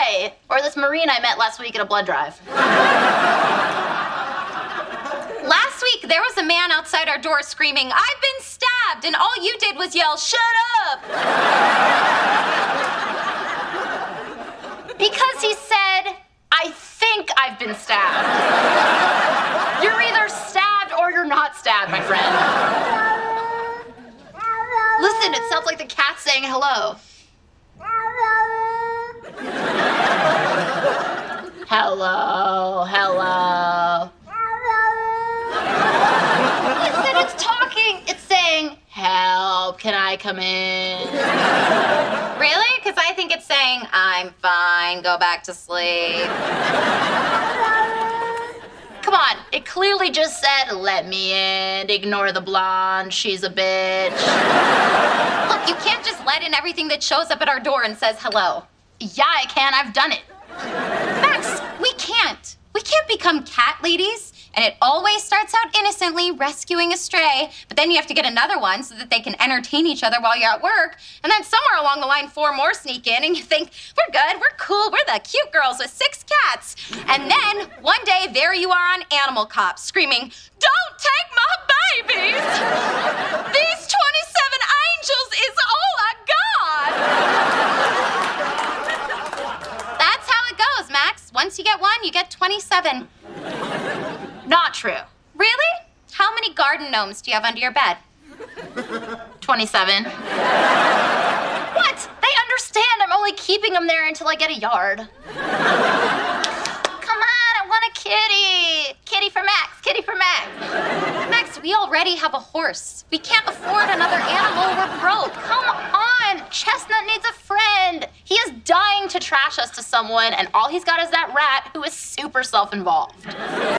boy. Or this Marine I met last week at a blood drive. Last week, there was a man outside our door screaming, "I've been stabbed," and all you did was yell, "Shut up!" Because he said, "I think I've been stabbed." You're either stabbed or you're not stabbed, my friend. Listen, it sounds like the cat saying hello. Hello, hello. Listen, it's talking. It's saying, "Help, can I come in?" Really? Because I think it's saying, "I'm fine, go back to sleep." Come on, it clearly just said, "Let me in, ignore the blonde, she's a bitch." Look, you can't just let in everything that shows up at our door and says hello. Yeah, I can, I've done it. Max, we can't. We can't become cat ladies. And it always starts out innocently, rescuing a stray, but then you have to get another one so that they can entertain each other while you're at work. And then somewhere along the line, 4 more sneak in, and you think, we're good, we're cool, we're the cute girls with 6 cats. And then, one day, there you are on Animal Cop, screaming, "Don't take my babies! These 27 angels is all I got!" That's how it goes, Max. Once you get one, you get 27. Not true. Really? How many garden gnomes do you have under your bed? 27. What? They understand I'm only keeping them there until I get a yard. Come on, I want a kitty. Kitty for Max, kitty for Max. Max, we already have a horse. We can't afford another animal. We're broke. Come on, Chestnut needs a friend. He is dying to trash us to someone, and all he's got is that rat who is super self-involved.